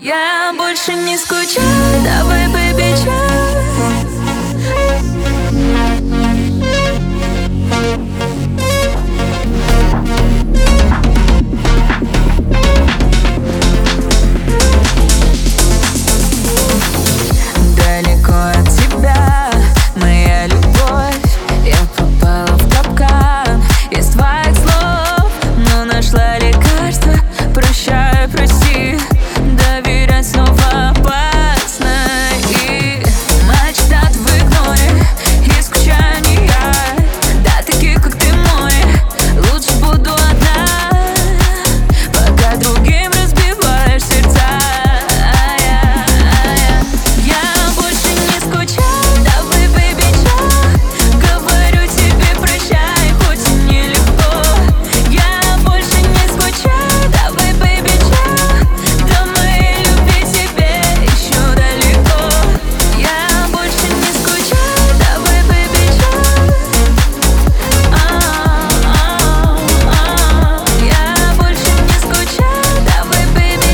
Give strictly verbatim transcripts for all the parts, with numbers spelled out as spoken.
Я больше не скучаю, давай, бэби, далеко от тебя, моя любовь. Я попала в капкан из твоих слов, но нашла лекарство. Прощай, прости, доверять снова опасно. И мечтать в игноре и скучаю не я. Да, таких, как ты мой, лучше буду одна, пока другим разбиваешь сердца. Я больше не скучаю, давай, бэби, говорю тебе прощай, хоть и нелегко. Я больше не скучаю, давай, бэби, до моей любви тебе еще далеко. Я больше не скучаю, давай, бэби, я больше не скучаю, давай, бэби.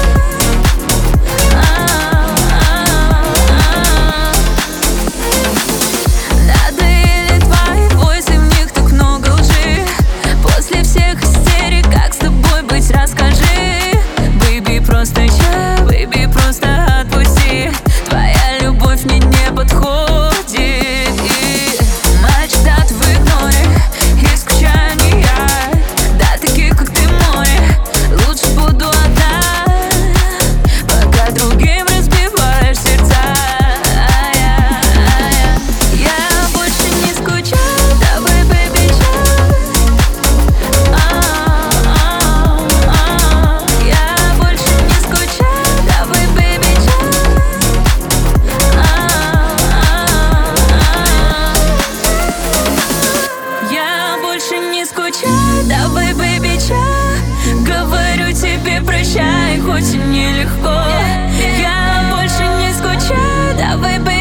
Надоели твои войсы, в них так много лжи. После всех истерик, как с тобой быть, расскажи. Бэби, просто я, бэби, просто отпусти. Твоя любовь мне не подходит. И мечтать в игноре и скучаю не я. Да, таких, как ты мой, лучше буду одна, пока другим разбиваешь сердца. Я больше не скучаю, давай, бэби, я больше не скучаю, давай, бэби, я больше не скучаю, давай, бэби, говорю тебе прощай, хоть и нелегко. Я больше не скучаю, давай, бэби.